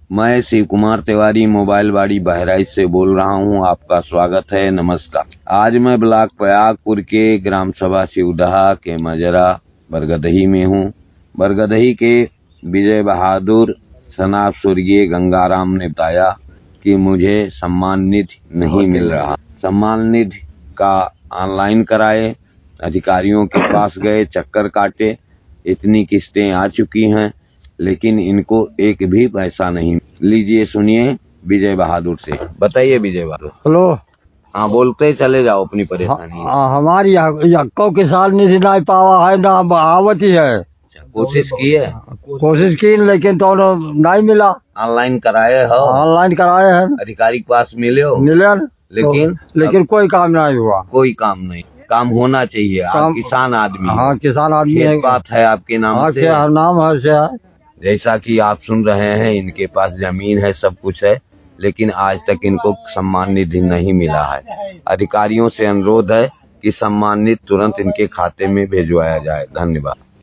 मैं शिव कुमार तिवारी मोबाइल बाड़ी बहराइच से बोल रहा हूं। आपका स्वागत है। नमस्कार। आज मैं ब्लॉक प्रयागपुर के ग्राम सभा शिवदहा के मजरा बरगदही में हूं। बरगदही के विजय बहादुर सनाब स्वर्गीय गंगाराम ने बताया कि मुझे सम्मान निधि नहीं मिल रहा। सम्मान निधि का ऑनलाइन कराए, अधिकारियों के पास गए, चक्कर काटे, इतनी किस्तें आ चुकी हैं, लेकिन इनको एक भी पैसा नहीं। लीजिए सुनिए विजय बहादुर से। बताइए विजय बहादुर। हेलो। हाँ, बोलते चले जाओ अपनी परेशानी। हमारी यक्को किसान निधि नहीं पावा है, ना आवत ही है। कोशिश की है? कोशिश की, लेकिन तो नहीं मिला। ऑनलाइन कराए हो? ऑनलाइन कराए हैं। अधिकारी के पास मिले हो? मिले, लेकिन कोई काम नहीं हुआ। कोई काम नहीं। काम होना चाहिए। आप किसान आदमी। हाँ, किसान आदमी है। खेत बात है आपके नाम से। हाँ, नाम है। जैसा कि आप सुन रहे हैं, इनके पास जमीन है, सब कुछ है, लेकिन आज तक इनको सम्मान निधि नहीं मिला है। अधिकारियों से अनुरोध है कि सम्मान निधि तुरंत इनके खाते में भिजवाया जाए। धन्यवाद।